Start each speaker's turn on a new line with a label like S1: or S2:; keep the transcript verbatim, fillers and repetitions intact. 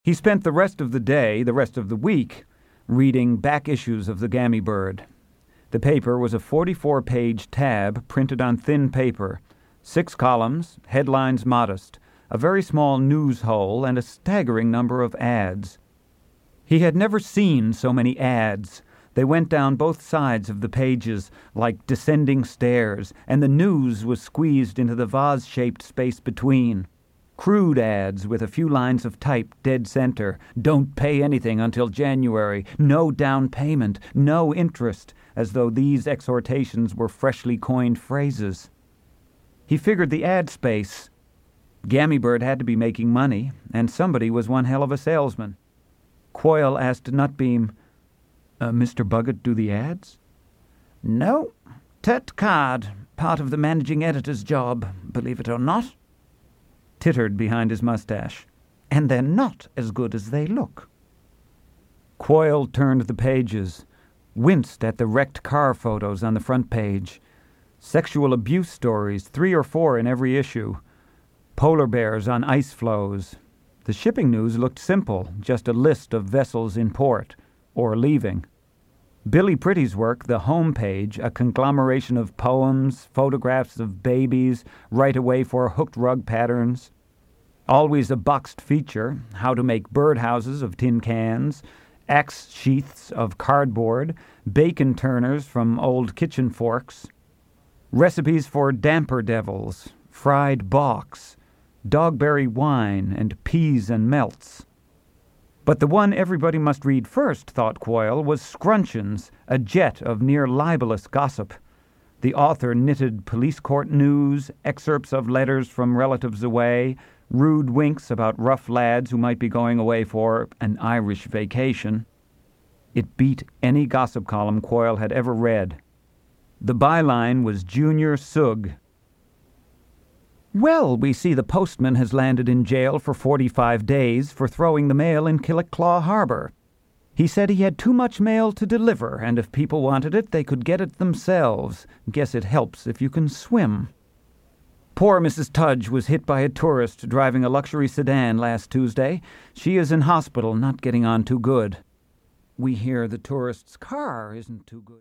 S1: He spent the rest of the day, the rest of the week, reading back issues of the Gammy Bird. The paper was a forty-four page tab printed on thin paper, six columns, headlines modest, a very small news hole, and a staggering number of ads. He had never seen so many ads. They went down both sides of the pages like descending stairs, and the news was squeezed into the vase-shaped space between. Crude ads with a few lines of type dead center. Don't pay anything until January. No down payment. No interest, as though these exhortations were freshly coined phrases. He figured the ad space. Gammy Bird had to be making money, and somebody was one hell of a salesman. Quoyle asked Nutbeam, uh, Mister Buggett do the ads? No. Tut Card, part of the managing editor's job, believe it or not. Tittered behind his mustache. And they're not as good as they look. Quoyle turned the pages, winced at the wrecked car photos on the front page. Sexual abuse stories, three or four in every issue. Polar bears on ice floes. The shipping news looked simple, just a list of vessels in port, or leaving. Billy Pretty's work, the home page, a conglomeration of poems, photographs of babies, right away for hooked rug patterns. Always a boxed feature, how to make birdhouses of tin cans, axe sheaths of cardboard, bacon turners from old kitchen forks, recipes for damper devils, fried balks, dogberry wine, and peas and melts. But the one everybody must read first, thought Quoyle, was Scruncheons, a jet of near-libelous gossip. The author knitted police court news, excerpts of letters from relatives away, rude winks about rough lads who might be going away for an Irish vacation. It beat any gossip column Quoyle had ever read. The byline was Junior Sugg. Well, we see the postman has landed in jail for forty-five days for throwing the mail in Killiclaw Harbor. He said he had too much mail to deliver, and if people wanted it, they could get it themselves. Guess it helps if you can swim. Poor Missus Tudge was hit by a tourist driving a luxury sedan last Tuesday. She is in hospital, not getting on too good. We hear the tourist's car isn't too good.